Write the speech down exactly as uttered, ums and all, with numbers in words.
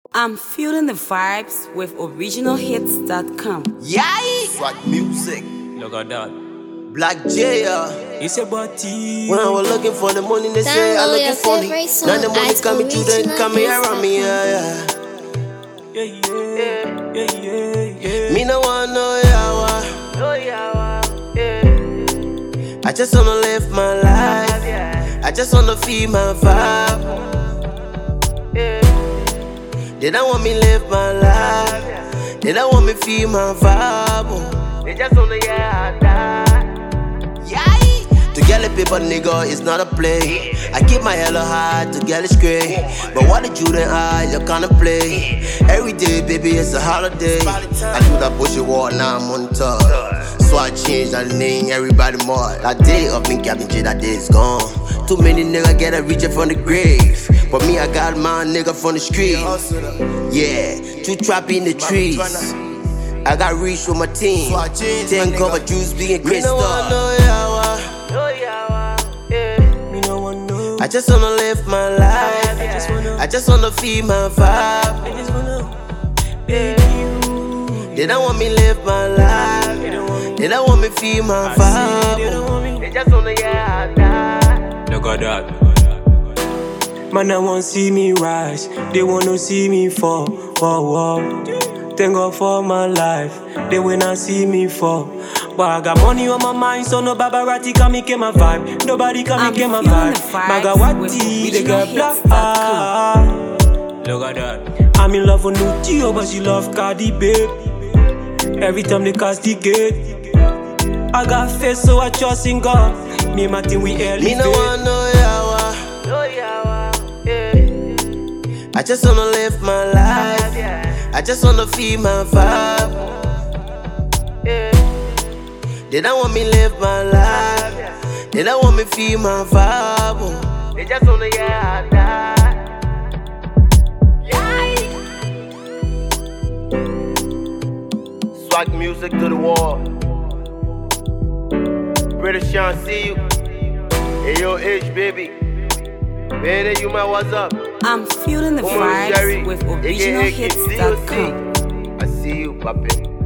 I'm feeling the vibes with original hits dot com. Yay! Swag music. Look at that. Black J. It's a body. When I was looking for the money, they say I looking funny. Now the money coming through, then coming around me. Yeah, yeah. Yeah, yeah, yeah, yeah, yeah. Me no want no yawa. No yawa. Yeah. I just wanna live my life. I just wanna feel my vibe. Yeah. They don't want me live my life. They don't want me feel my vibe. They just wanna yeah die. Yeah. To get a paper nigga is not a play. I keep my hella high to get it straight. But what did you then I you kinda play? Every day, baby, it's a holiday. I do that bullshit war, now I'm on top. So I changed that name, everybody more. That day of me Captain J, that day is gone. Too many niggas get a reach from the grave. But me, I got my nigga from the street. Yeah, two trap in the trees. I got reach with my team. Ten cover juice being crystal. I just wanna live my life. I just wanna feel my vibe. They don't want me live my life. They don't want me feel my vibe. They just wanna yeah die. Look at that. Man, I want see me rise. They wanna see me fall. Whoa, whoa. Thank God for my life. They wanna see me fall. But I got money on my mind, so no Babarati can make my vibe. Nobody can make my vibe. Magawati, they got black. Ah. Look at that. I'm in love with Nutio, but she love Cardi, babe. Every time they cast the gate, I got faith, so I trust in God. Me and my team, we elevate. Me no want no yawa. No yawa, yeah. I just wanna live my life. I just wanna feel my vibe. Yeah. They don't want me live my life. They don't want me feel my vibe. They just wanna yeah die. Yeah. Swag music to the wall. British Sean, see you. Hey yo, H baby. Baby, you man, what's up? I'm feeling the vibes with original hits dot com. I see you, papi.